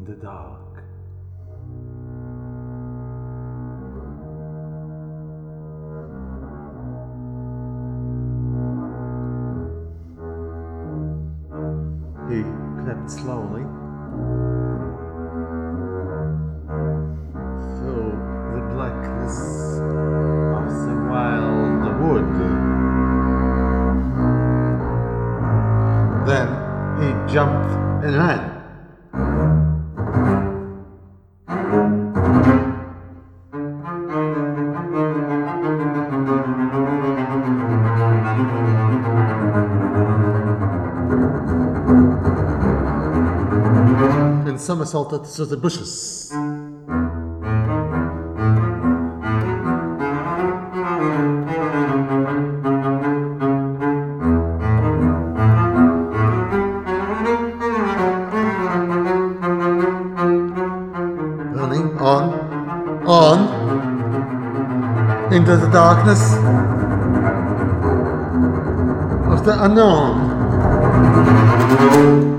the dark. He crept slowly through the blackness of the wild wood. Then he jumped and ran. And somersaulted through the bushes. Running on, into the darkness of the unknown.